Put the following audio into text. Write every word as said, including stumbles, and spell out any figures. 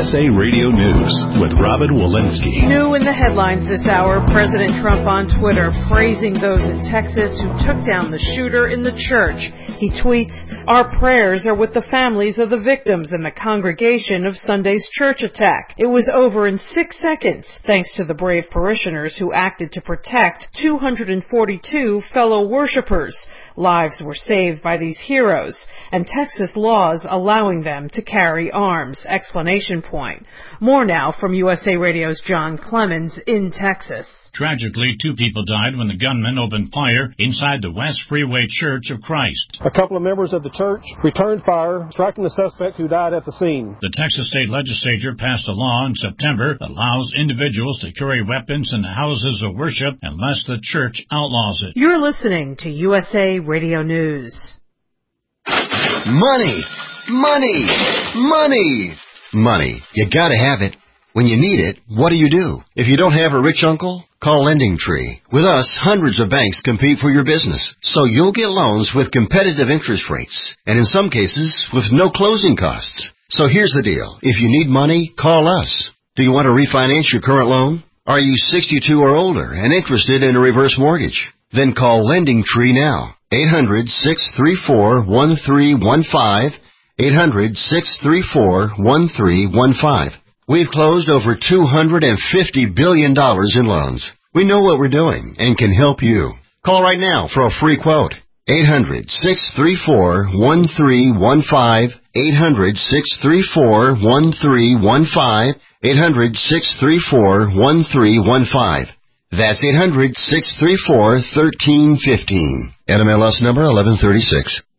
S A Radio News with Robin Walensky. New in the headlines this hour, President Trump on Twitter praising those in Texas who took down the shooter in the church. He tweets, "Our prayers are with the families of the victims and the congregation of Sunday's church attack. It was over in six seconds, thanks to the brave parishioners who acted to protect two hundred forty-two fellow worshipers. Lives were saved by these heroes, and Texas laws allowing them to carry arms!" Explanation point. More now from U S A Radio's John Clemens in Texas. Tragically, two people died when the gunman opened fire inside the West Freeway Church of Christ. A couple of members of the church returned fire, striking the suspect who died at the scene. The Texas State Legislature passed a law in September that allows individuals to carry weapons in the houses of worship unless the church outlaws it. You're listening to U S A Radio News. Money! Money! Money! Money. You gotta have it. When you need it, what do you do? If you don't have a rich uncle, call Lending Tree. With us, hundreds of banks compete for your business, so you'll get loans with competitive interest rates, and in some cases, with no closing costs. So here's the deal. If you need money, call us. Do you want to refinance your current loan? Are you sixty-two or older and interested in a reverse mortgage? Then call Lending Tree now. eight hundred, six three four, one three one five. eight hundred, six three four, one three one five. We've closed over two hundred fifty billion dollars in loans. We know what we're doing and can help you. Call right now for a free quote. eight hundred, six three four, one three one five. eight hundred, six three four, one three one five. eight hundred, six three four, one three one five. That's eight hundred, six three four, one three one five. N M L S number eleven thirty-six.